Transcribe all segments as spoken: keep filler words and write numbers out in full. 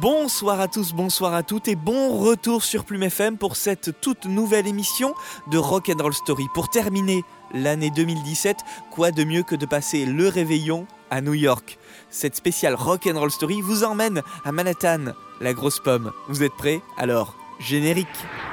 Bonsoir à tous, bonsoir à toutes et bon retour sur Plume F M pour cette toute nouvelle émission de Rock'n'Roll Story. Pour terminer l'année deux mille dix-sept, quoi de mieux que de passer le réveillon à New York. Cette spéciale Rock'n'Roll Story vous emmène à Manhattan, la grosse pomme. Vous êtes prêts ? Alors, générique.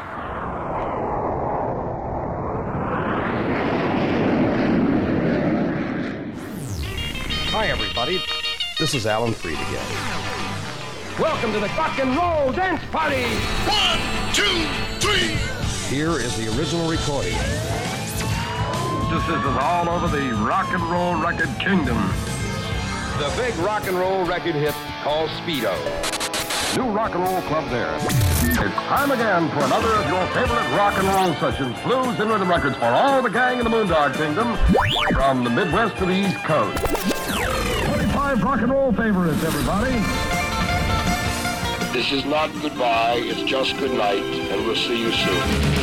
Hi everybody, this is Alan Freed again. Welcome to the Rock and Roll Dance Party! One, two, three! Here is the original recording. This is all over the rock and roll record kingdom. The big rock and roll record hit called Speedo. New rock and roll club there. It's time again for another of your favorite rock and roll sessions, blues and rhythm records for all the gang in the Moondog Kingdom, from the Midwest to the East Coast. twenty-five rock and roll favorites, everybody. This is not goodbye, it's just good night, and we'll see you soon.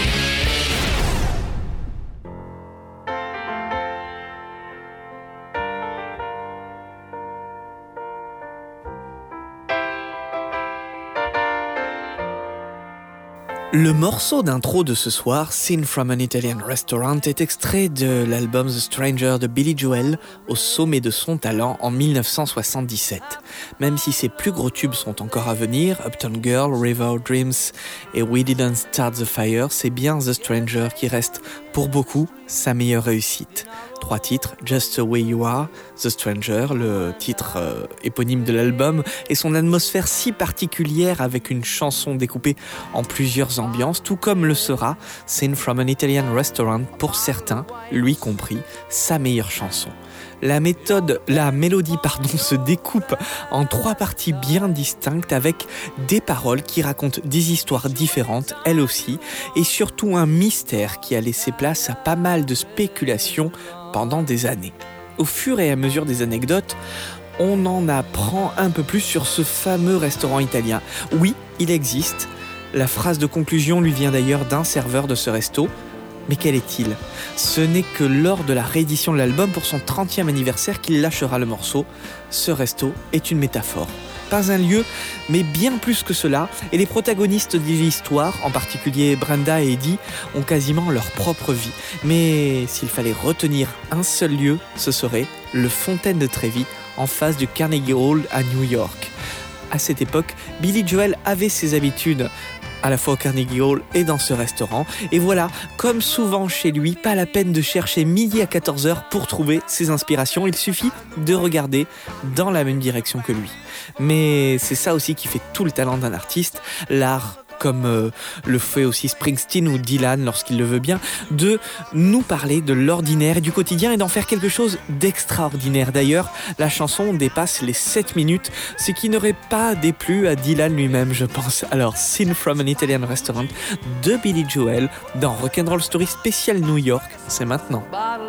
Le morceau d'intro de ce soir, Scene from an Italian Restaurant, est extrait de l'album The Stranger de Billy Joel, au sommet de son talent en dix-neuf cent soixante-dix-sept. Même si ses plus gros tubes sont encore à venir, Uptown Girl, River of Dreams et We Didn't Start the Fire, c'est bien The Stranger qui reste, pour beaucoup, sa meilleure réussite. Trois titres, Just the Way You Are, The Stranger, le titre euh, éponyme de l'album, et son atmosphère si particulière avec une chanson découpée en plusieurs ambiances, tout comme le sera Scene from an Italian Restaurant, pour certains, lui compris, sa meilleure chanson. La méthode, la mélodie pardon, se découpe en trois parties bien distinctes avec des paroles qui racontent des histoires différentes, elles aussi, et surtout un mystère qui a laissé place à pas mal de spéculations pendant des années. Au fur et à mesure des anecdotes, on en apprend un peu plus sur ce fameux restaurant italien. Oui, il existe. La phrase de conclusion lui vient d'ailleurs d'un serveur de ce resto. Mais quel est-il ? Ce n'est que lors de la réédition de l'album pour son trentième anniversaire qu'il lâchera le morceau. Ce resto est une métaphore. Pas un lieu, mais bien plus que cela, et les protagonistes de l'histoire, en particulier Brenda et Eddie, ont quasiment leur propre vie. Mais s'il fallait retenir un seul lieu, ce serait le Fontaine de Trevi, en face du Carnegie Hall à New York. À cette époque, Billy Joel avait ses habitudes, à la fois au Carnegie Hall et dans ce restaurant. Et voilà, comme souvent chez lui, pas la peine de chercher midi à quatorze heures pour trouver ses inspirations. Il suffit de regarder dans la même direction que lui. Mais c'est ça aussi qui fait tout le talent d'un artiste, l'art, comme euh, le fait aussi Springsteen ou Dylan lorsqu'il le veut bien, de nous parler de l'ordinaire et du quotidien et d'en faire quelque chose d'extraordinaire. D'ailleurs, la chanson dépasse les sept minutes, ce qui n'aurait pas déplu à Dylan lui-même, je pense. Alors, Scene from an Italian Restaurant de Billy Joel dans Rock'n'Roll Story spécial New York, c'est maintenant.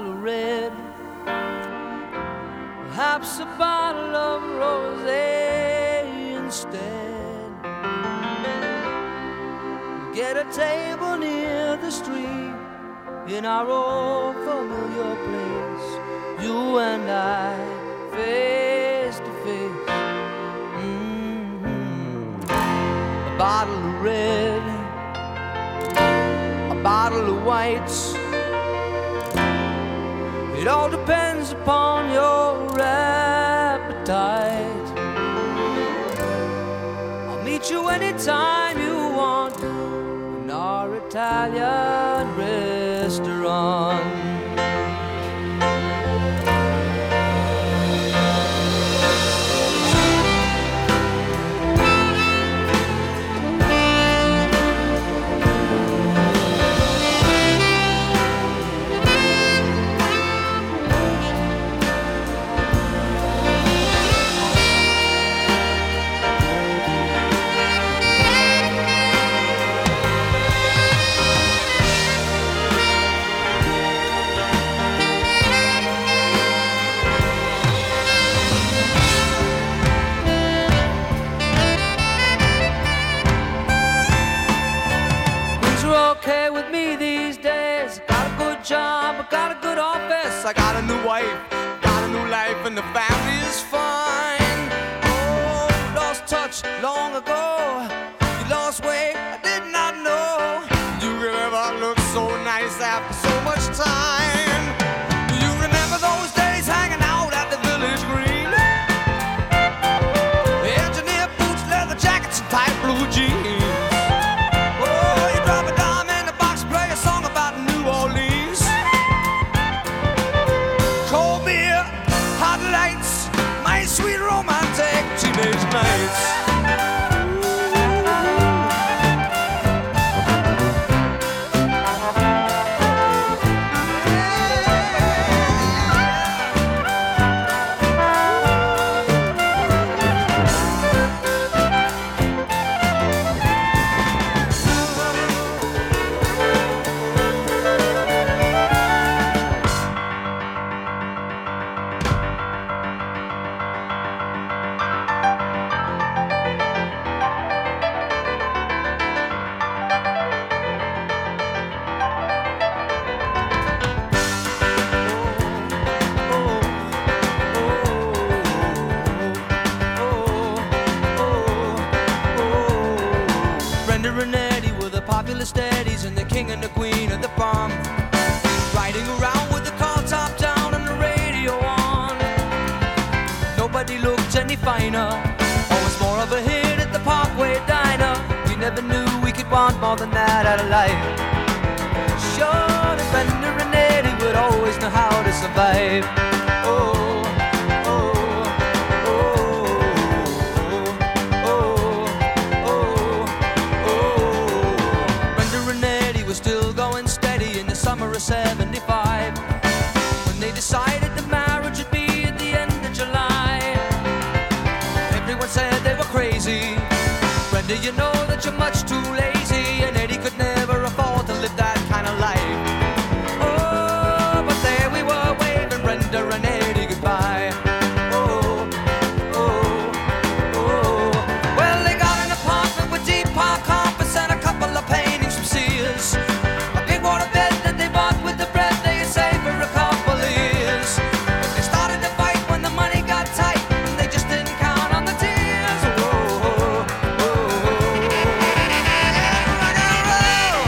Perhaps a bottle of rosé instead. Get a table near the stream in our old familiar place. You and I, face to face. Mm-hmm. A bottle of red, a bottle of whites. It all depends upon your appetite. I'll meet you anytime you want in our Italian restaurant. Okay with me these days. Got a good job, I got a good office. I got a new wife, got a new life, and the family is fine. Oh, lost touch, lost long ago. You lost weight, I did not know. You could ever look so nice after so much time. You remember those days hanging out at the Village Green? Engineer boots, leather jackets, and tight blue jeans. Oh, you drop a dime in the box, play a song about New Orleans. Cold beer, hot lights, my sweet romantic teenage nights. Steadies and the king and the queen of the farm, riding around with the car top down and the radio on. Nobody looked any finer, always more of a hit at the Parkway Diner. We never knew we could want more than that out of life. Sure, the Brenda and Eddie would always know how to survive. Oh. seventy-five, when they decided the marriage would be at the end of July. Everyone said they were crazy. Brenda, you know that you're much too lazy, and Eddie could never afford to live that kind of life. Oh, but there we were waving Brenda and Eddie goodbye. Oh, oh, oh. Well, they got an apartment with deep park carpets and a couple of paintings from Sears. A big water bed that they bought with the bread they had saved for a couple of years. But they started to fight when the money got tight, and they just didn't count on the tears. Oh, oh, oh, oh. Rock and roll.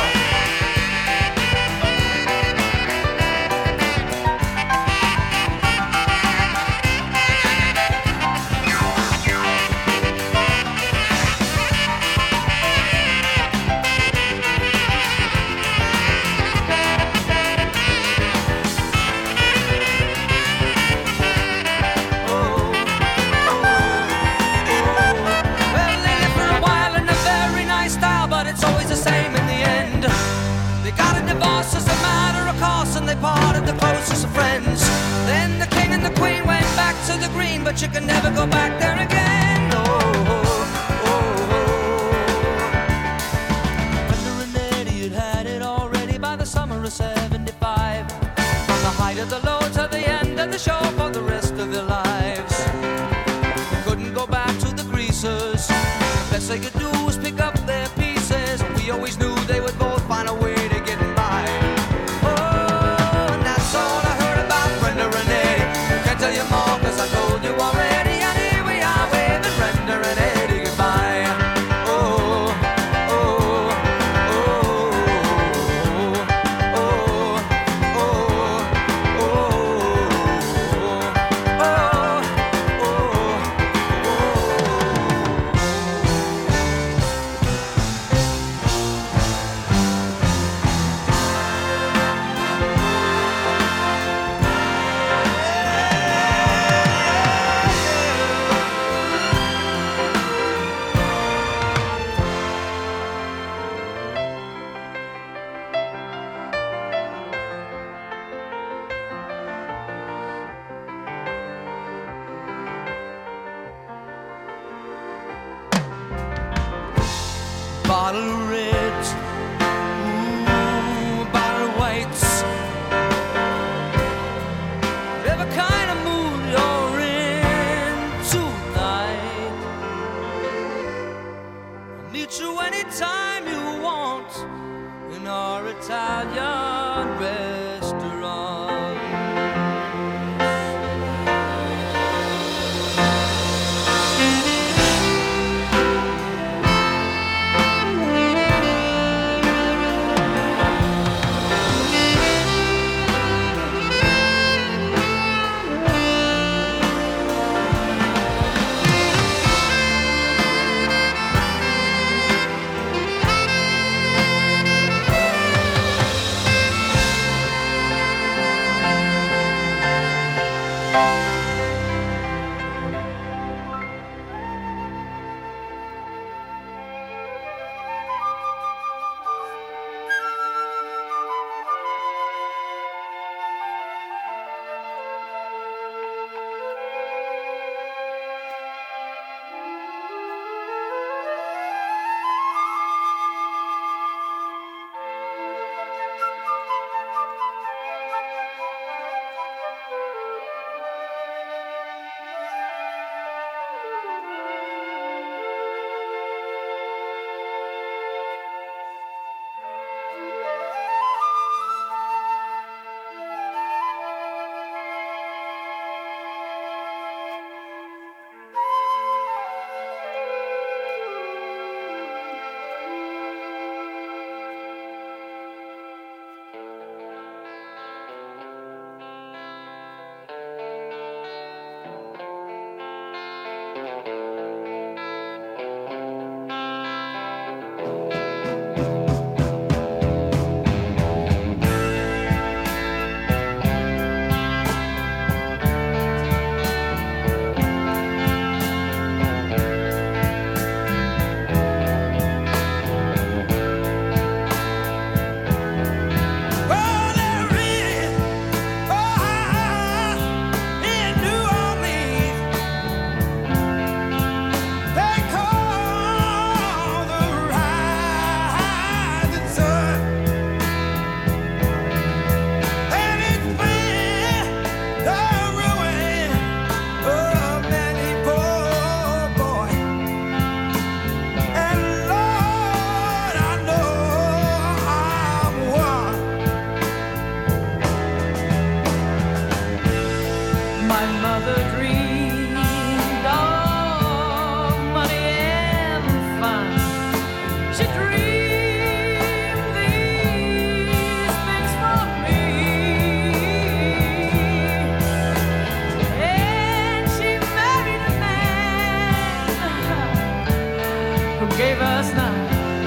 Well, they lived for a while in a very nice style, but it's always the same in the end. They got a divorce as a matter of course, and they parted the closest of friends. Then the king and the queen went back to the green, but you can never go back there again. Oh, oh, oh, oh. Brenda and Eddie had had it already by the summer of seventy-five. From the height of the low to the end of the show for the rest of their lives. They couldn't go back to the greasers. The best they could do was pick up their pieces. We always knew they would both find a way to get by. Oh, and that's all I heard about Brenda and Eddie. Can't tell you more 'cause I told you already. And here we are waving Brenda and Eddie goodbye. Oh, oh, oh, oh, oh, oh, Bottle of reds, ooh, bottle of whites. Whatever kind of mood you're in tonight, I'll meet you anytime you want in our Italian restaurant. mother dreamed of money and fun. She dreamed these things for me, and she married a man who gave us none.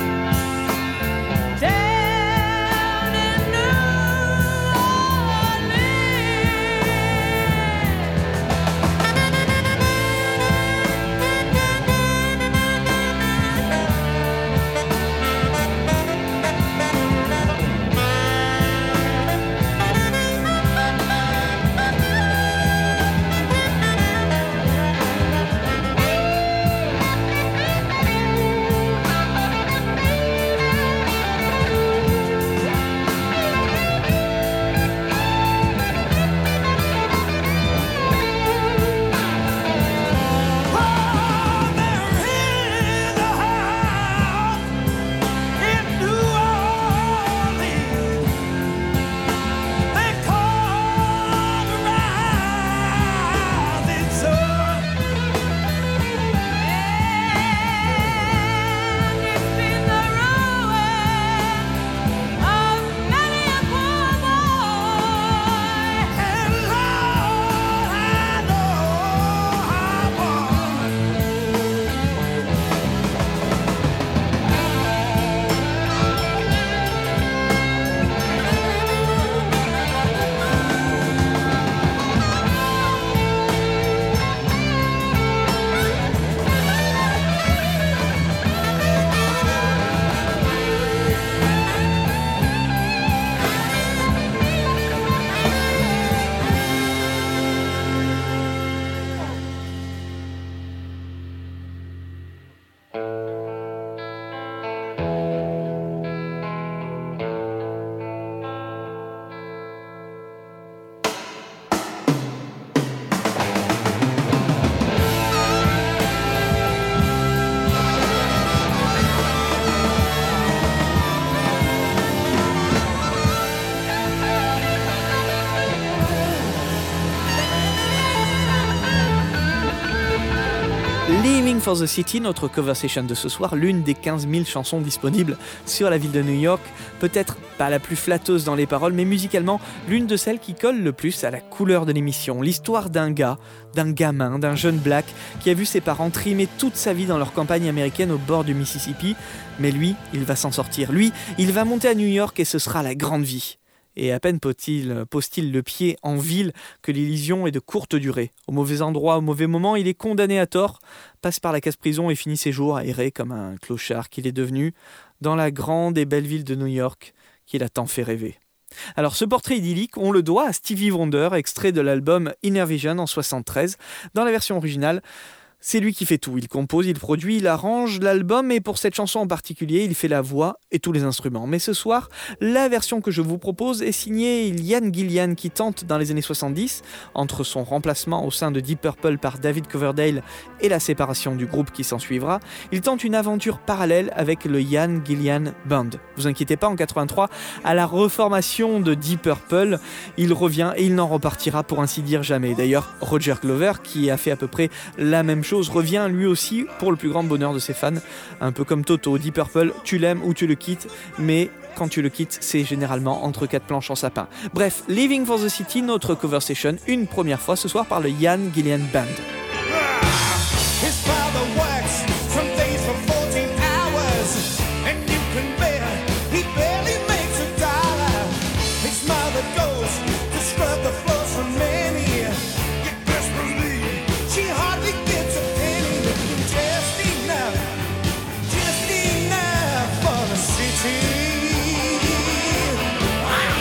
Leaving for the City, notre cover session de ce soir, l'une des quinze mille chansons disponibles sur la ville de New York, peut-être pas la plus flatteuse dans les paroles, mais musicalement l'une de celles qui colle le plus à la couleur de l'émission. L'histoire d'un gars, d'un gamin, d'un jeune black qui a vu ses parents trimer toute sa vie dans leur campagne américaine au bord du Mississippi, mais lui, il va s'en sortir. Lui, il va monter à New York et ce sera la grande vie. Et à peine pose-t-il, pose-t-il le pied en ville que l'illusion est de courte durée. Au mauvais endroit, au mauvais moment, il est condamné à tort, passe par la casse-prison et finit ses jours à errer comme un clochard qu'il est devenu dans la grande et belle ville de New York qu'il a tant fait rêver. Alors ce portrait idyllique, on le doit à Stevie Wonder, extrait de l'album Inner Vision en soixante-treize. Dans la version originale, c'est lui qui fait tout, il compose, il produit, il arrange l'album et pour cette chanson en particulier, il fait la voix et tous les instruments. Mais ce soir, la version que je vous propose est signée Ian Gillan qui tente dans les années soixante-dix, entre son remplacement au sein de Deep Purple par David Coverdale et la séparation du groupe qui s'ensuivra, il tente une aventure parallèle avec le Ian Gillan Band. Vous inquiétez pas, en quatre-vingt-trois, à la reformation de Deep Purple, il revient et il n'en repartira pour ainsi dire jamais. D'ailleurs, Roger Glover, qui a fait à peu près la même chose, revient lui aussi pour le plus grand bonheur de ses fans, un peu comme Toto. Deep Purple, tu l'aimes ou tu le quittes, mais quand tu le quittes, c'est généralement entre quatre planches en sapin. Bref, Leaving for the City, notre cover session, une première fois ce soir par le Ian Gillan Band.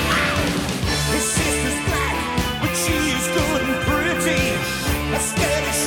His sister's black, but she's good and pretty. A steady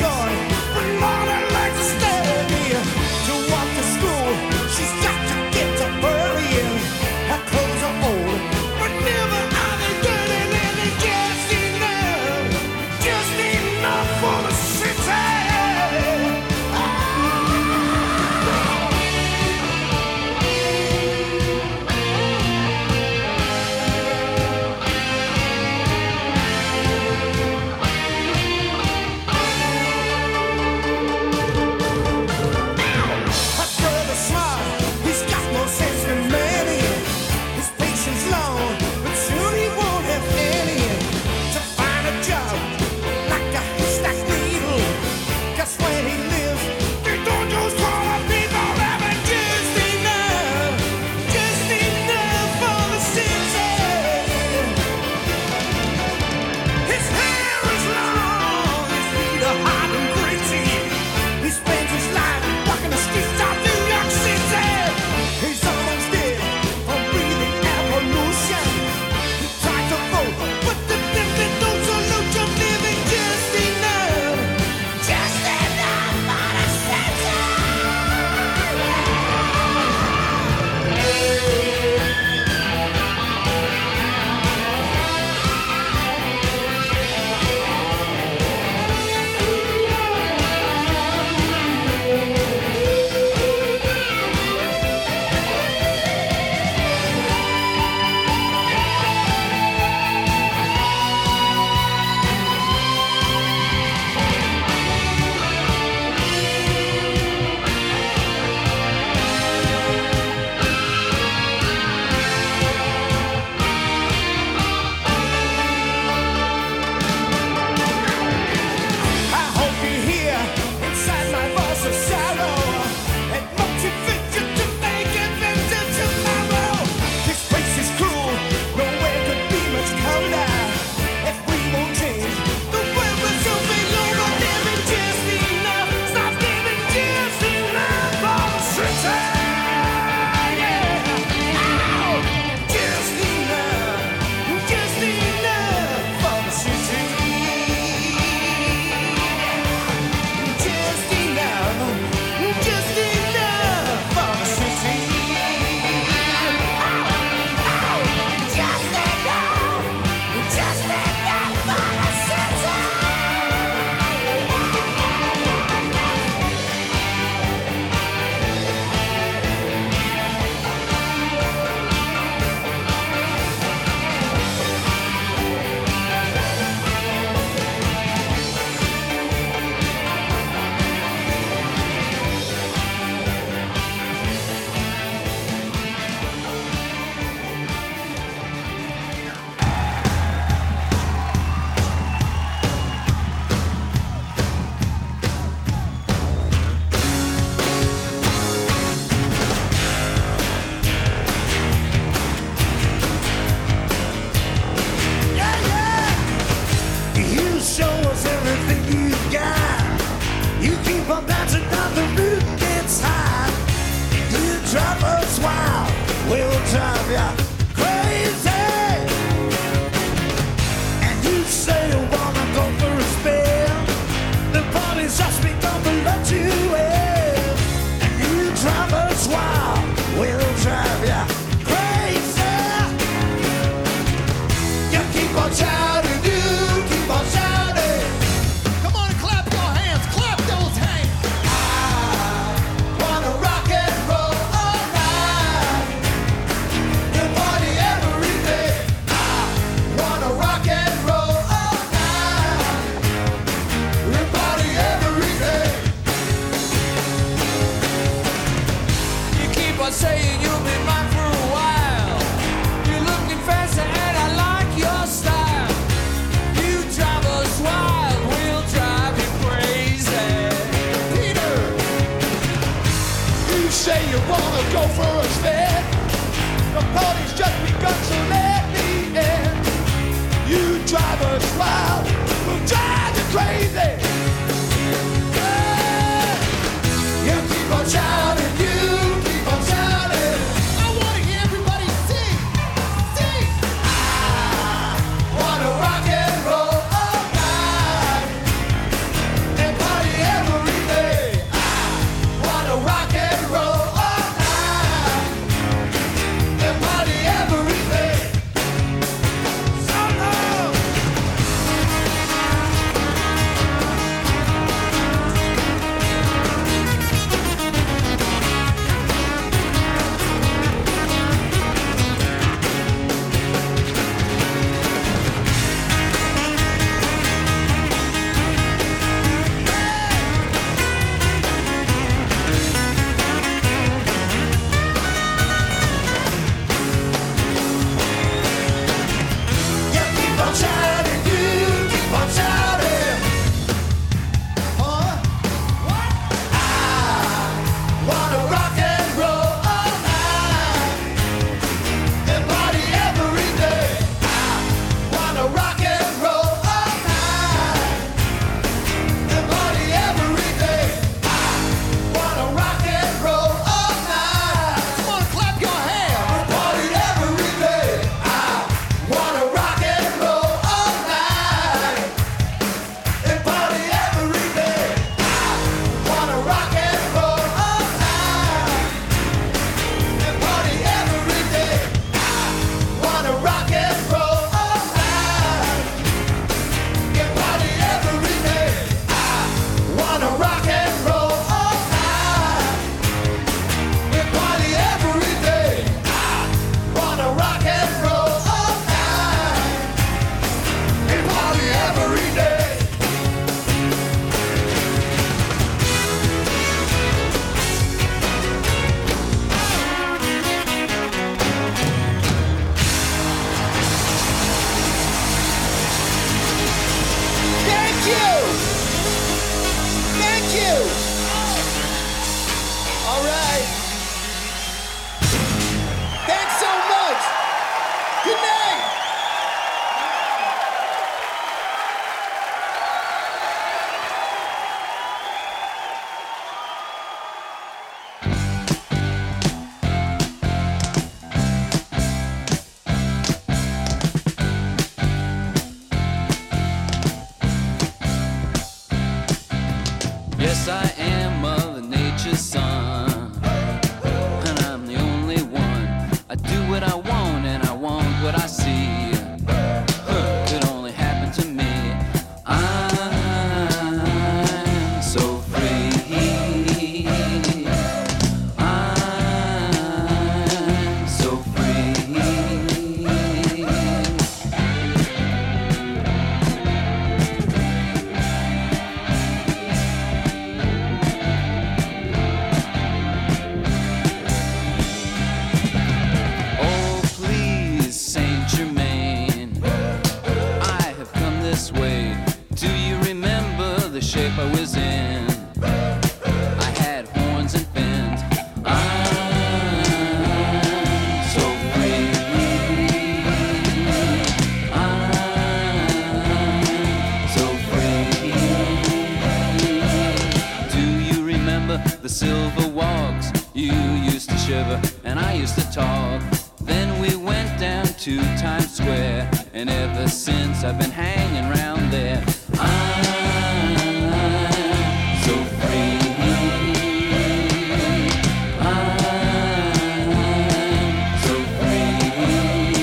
show us everything you've got. You keep on dancing down the moon gets high. You drive us wild, we'll drive ya crazy. And you say you wanna go for a spin. The party's just begun to let you in. And you drive us wild, we'll drive ya crazy. You keep on shouting, you keep on shouting. Come on and clap your hands, clap those hands. I wanna rock and roll all night. You party every day. I wanna rock and roll all night. You party every day. You keep on saying you'll be mine for a while. You're looking fancy and I like your style. You drive us wild, we'll drive you crazy. Peter, you say you wanna go for a spin. The party's just begun, so let me in. You drive us wild, we'll drive you crazy. Yeah. You keep on shouting, you keep on shouting. I wanna hear everybody sing, sing. I wanna rock and roll all night and party every day. I wanna rock and roll all night and party every day. So long. You keep on shouting, you keep on shouting. Huh? What? I wanna rock and roll all night and party every day. I wanna rock and roll all night and party every day. I wanna rock and roll all night. Come on, clap your hands. Party every day. I wanna rock and roll all night and party every day. I wanna rock and roll all night and party every day. I wanna rock and roll all night and party every day. I wanna rock and roll all night and party every day. I wanna rock and roll all night and party every day. Thank you. Thank you. All right. Thanks so much. Good night. Yes, I am Mother Nature's son, and I'm the only one. I do what I want, and I want what I see. Huh, could only happen to me. I'm so free. I'm so free. So talk. Then we went down to Times Square, and ever since I've been hanging around there. I'm so free. I'm so free.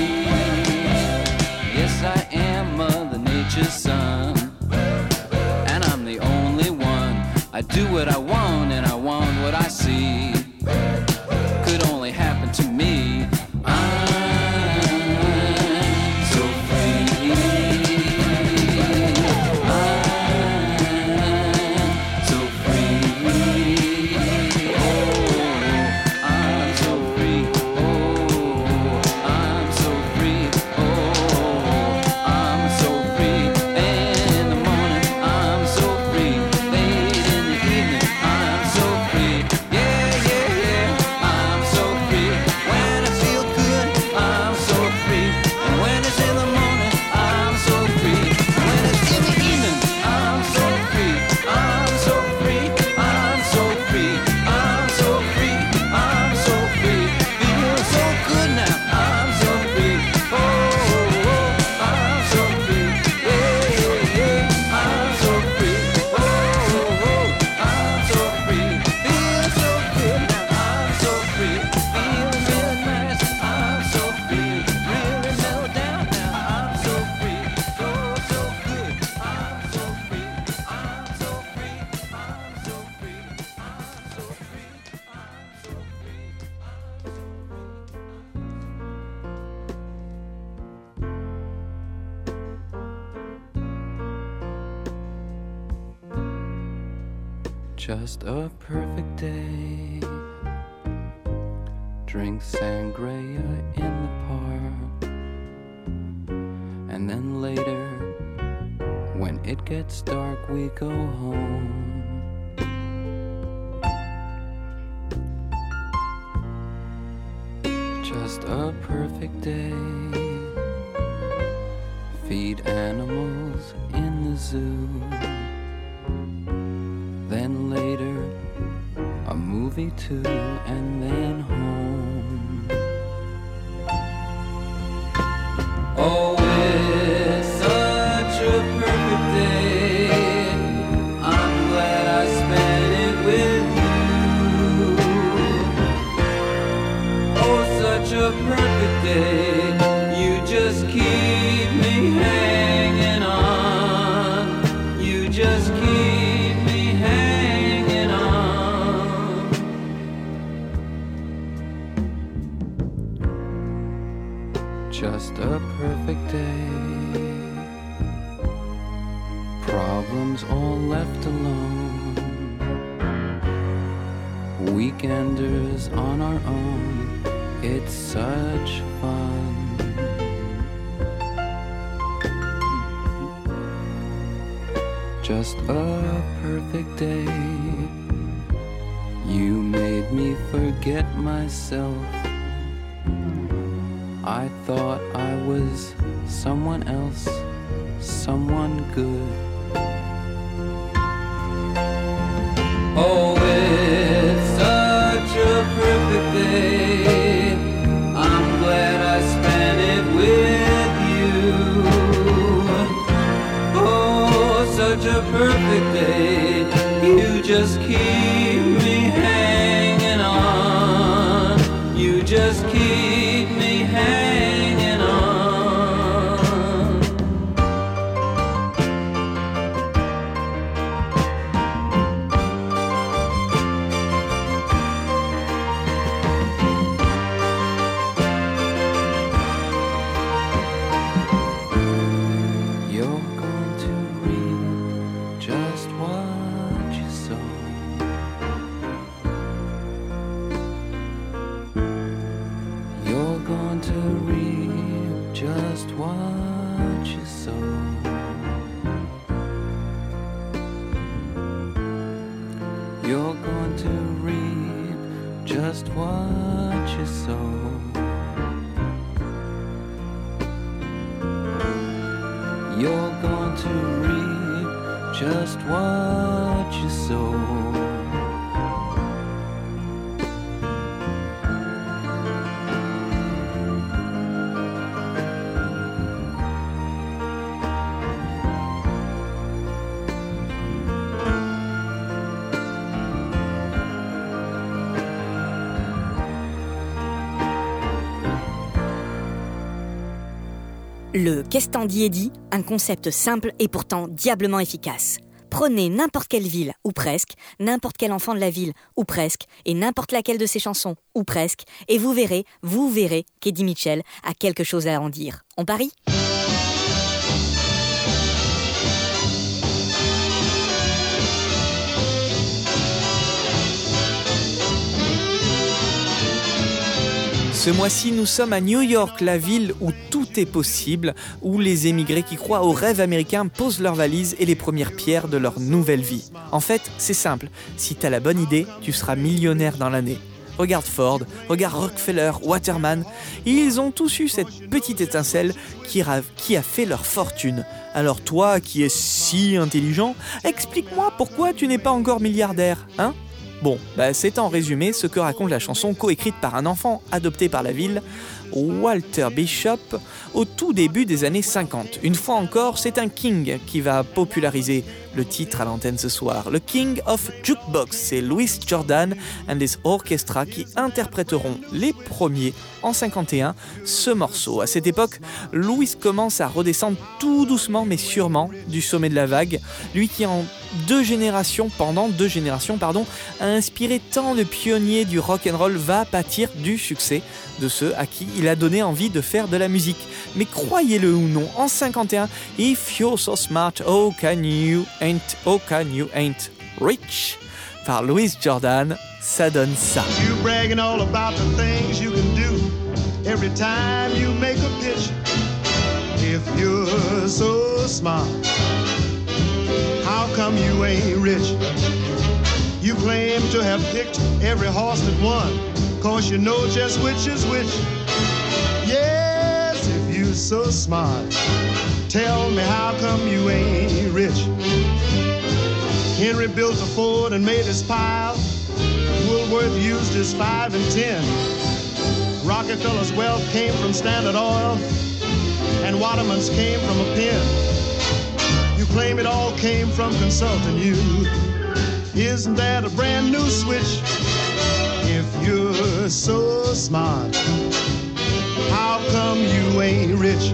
Yes, I am Mother Nature's son, and I'm the only one. I do what I want, and I want what I see. Could only happen to me. I'm so free. I'm so free. Oh, I'm so free. Oh, I'm so free. Oh, I'm so free. In the morning, I'm so free. Late in the evening, I'm so free. Yeah, yeah, yeah. I'm so free. When I feel good, I'm so free. And when it's in the morning, I'm so free. When it's in the evening, I'm so free. I'm so free. I'm so free. I'm so free. I'm so free. Feel so good now. I'm so free. Oh, oh, oh, I'm so free. Yeah, yeah, yeah. I'm so free. Oh, oh, oh, I'm so free. Feel so good now. I'm so free. Feeling really nice. I'm so free. Really mellow down now. I'm so free. So, so good. I'm so free. I'm so free. I'm so free. I'm so free. I'm so free. Just a perfect day. Drink sangria in the park. And then later, when it gets dark, we go home. Just a perfect day. Feed animals in the zoo. Then later, a movie too, and then home. Oh, it's such a perfect day. I'm glad I spent it with you. Oh, such a perfect day. You just keep me hanging on. You just keep me hanging on. Just a perfect day. Problems all left alone. Weekenders on our own. It's such fun. Just a perfect day. You made me forget myself. I thought I was someone else, someone good. Oh, it's such a perfect day. I'm glad I spent it with you. Oh, such a perfect day. You just keep me hanging on. You just keep me hanging on. You're going to reap just what you sow. You're going to reap just what you sow. You're going to reap just what you sow. You're going to reap just what you sow. Le Qu'est-ce t'en dis Eddie, un concept simple et pourtant diablement efficace. Prenez n'importe quelle ville, ou presque, n'importe quel enfant de la ville, ou presque, et n'importe laquelle de ses chansons, ou presque, et vous verrez, vous verrez qu'Eddie Mitchell a quelque chose à en dire. On parie ? Ce mois-ci, nous sommes à New York, la ville où tout est possible, où les émigrés qui croient au rêve américain posent leurs valises et les premières pierres de leur nouvelle vie. En fait, c'est simple, si t'as la bonne idée, tu seras millionnaire dans l'année. Regarde Ford, regarde Rockefeller, Waterman, ils ont tous eu cette petite étincelle qui a, qui a fait leur fortune. Alors toi, qui es si intelligent, explique-moi pourquoi tu n'es pas encore milliardaire, hein ? Bon, bah c'est en résumé ce que raconte la chanson coécrite par un enfant adopté par la ville, Walter Bishop, au tout début des années cinquante. Une fois encore, c'est un king qui va populariser le titre à l'antenne ce soir. Le King of Jukebox, c'est Louis Jordan and his Orchestra qui interpréteront les premiers en cinquante et un ce morceau. À cette époque, Louis commence à redescendre tout doucement mais sûrement du sommet de la vague. Lui qui en deux générations, pendant deux générations, pardon, a inspiré tant de pionniers du rock'n'roll va pâtir du succès de ceux à qui il a donné envie de faire de la musique. Mais croyez-le ou non, en cinquante et un, If You're So Smart, Oh Can You Ain't, Oh Can You Ain't Rich, par Louis Jordan, ça donne ça. You bragging all about the things you can do every time you make a pitch. If you're so smart, how come you ain't rich? You claim to have picked every horse that won, cause you know just which is which. Yes, if you're so smart, tell me how come you ain't rich? Henry built a Ford and made his pile. Woolworth used his five and ten. Rockefeller's wealth came from Standard Oil, and Waterman's came from a pen. You claim it all came from consulting you. Isn't that a brand new switch? If you're so smart, how come you ain't rich?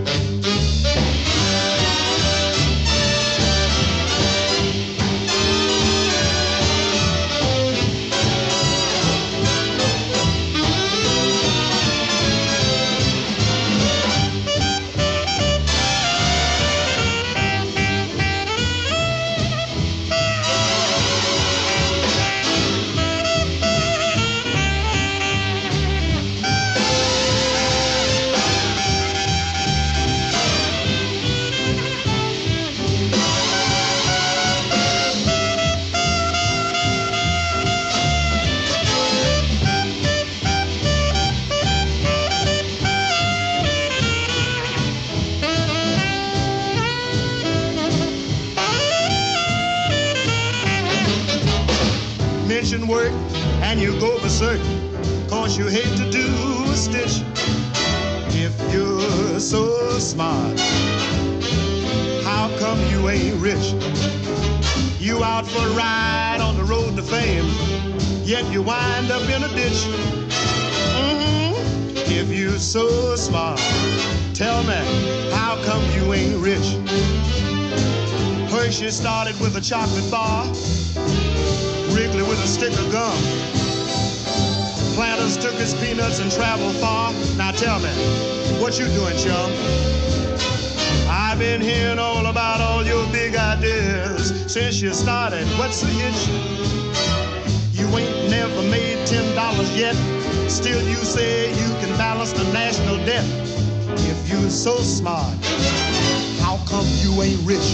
Work and you go berserk, cause you hate to do a stitch. If you're so smart, how come you ain't rich? You out for a ride on the road to fame, yet you wind up in a ditch. Mm-hmm. If you're so smart, tell me, how come you ain't rich? Hershey started with a chocolate bar, Wrigley with a stick of gum. Planters took his peanuts and traveled far. Now tell me, what you doing, chum? I've been hearing all about all your big ideas since you started. What's the itch? You ain't never made ten dollars yet. Still you say you can balance the national debt. If you're so smart, how come you ain't rich?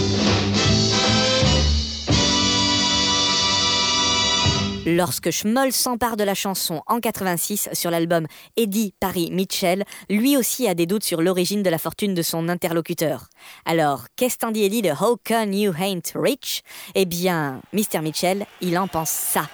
Lorsque Schmoll s'empare de la chanson en quatre-vingt-six sur l'album Eddie Paris Mitchell, lui aussi a des doutes sur l'origine de la fortune de son interlocuteur. Alors, qu'est-ce t'en dis Eddie de How Come You Ain't Rich? Eh bien, mister Mitchell, il en pense ça.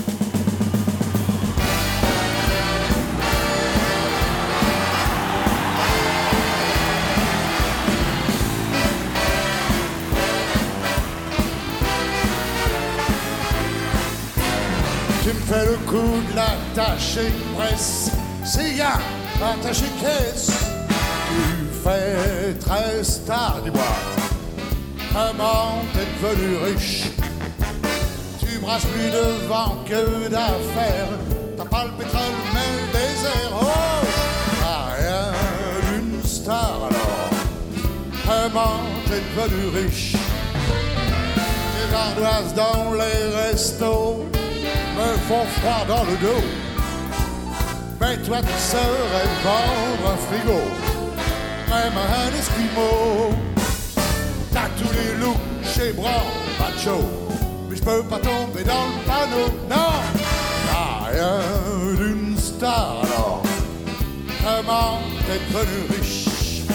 Tu me fais le coup de l'attaché presse, c'est ya, l'attaché caisse. Tu fais très star, dis-moi. Comment t'es devenu riche? Tu brasses plus de vent que d'affaires. T'as pas le pétrole mais le désert. Oh, t'as rien d'une star alors. Comment t'es devenu riche? Les ardoises dans les restos me font froid dans le dos. Mais toi tu saurais vendre un frigo, même un esquimau. T'as tous les looks chez Bran, macho, mais je peux pas tomber dans le panneau, non. T'as rien d'une star alors. Comment t'es devenu riche?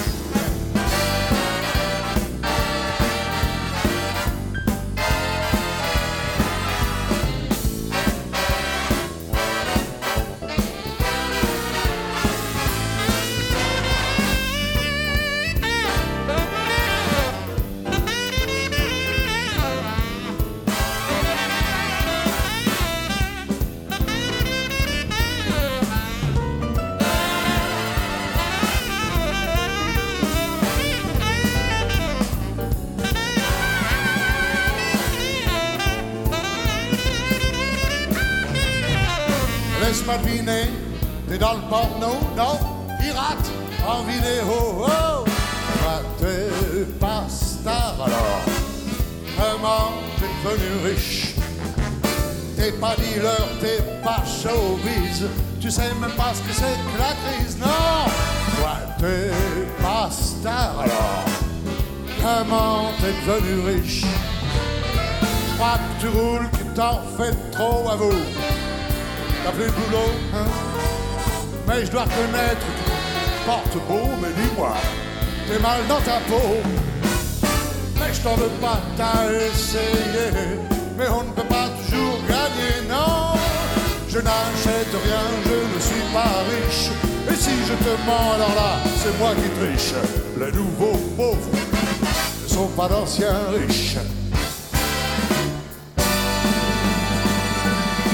Laisse-moi deviner, t'es dans le porno, non? Pirate en vidéo, oh! Toi t'es pas star alors. Comment t'es devenu riche? T'es pas dealer, t'es pas showbiz. Tu sais même pas ce que c'est que la crise, non! Toi t'es pas star alors. Comment t'es devenu riche? Je crois que tu roules, que t'en fais trop à vous. T'as plus de boulot, hein? Mais je dois reconnaître que tu portes beau, mais dis-moi, t'es mal dans ta peau. Mais je t'en veux pas, t'as essayé, mais on ne peut pas toujours gagner, non. Je n'achète rien, je ne suis pas riche, et si je te mens, alors là, c'est moi qui triche. Les nouveaux pauvres ne sont pas d'anciens riches.